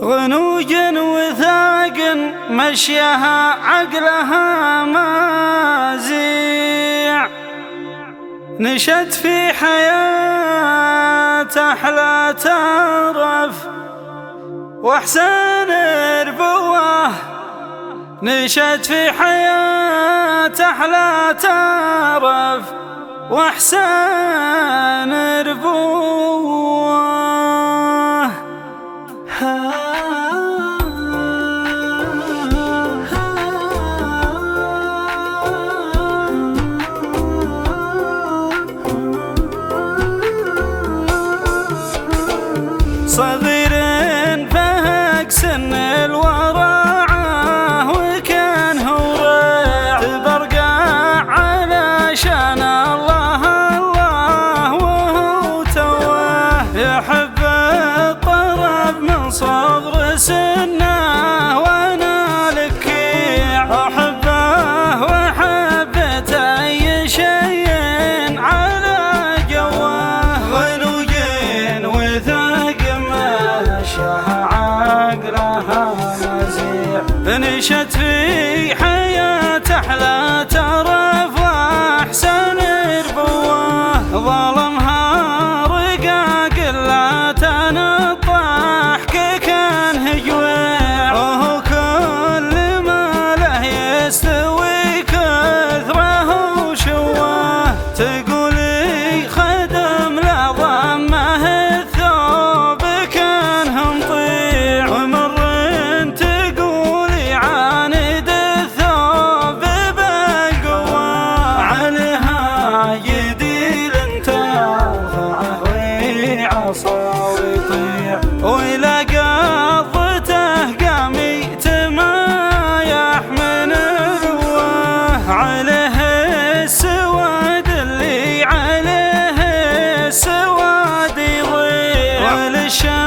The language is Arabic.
غنوج وثاق مشيها عقلها مازيع، نشت في حياة أحلى ترف وأحسن ربوة، نشت في حياة أحلى ترف وأحسن ربوة. صغير فهق سن الورعة وكان هو رع تبرقع علشان الله الله، وهو توه يحب الطرب من صغر سنه، وانا لكيع احبه وحبت اي شيء على جوه. غنوجين وثاق مشاها عقلها مزيع، نشت في حياة أحلى ترف وأحسن ربوة، ظلمها رقاق لا تنطح كان هجوع، وهو كل ما له يستوي كثره وشوه. تقولي خدم لا ضمه الثوب كان مطيع، ومر تقولي عاند الثوب بالقوة، عليها يديل ترفعه وعصا ويطيع، وإلى قضته قام يتمايح من الوه. عليه السواد اللي عليه السواد يضيع، وللشام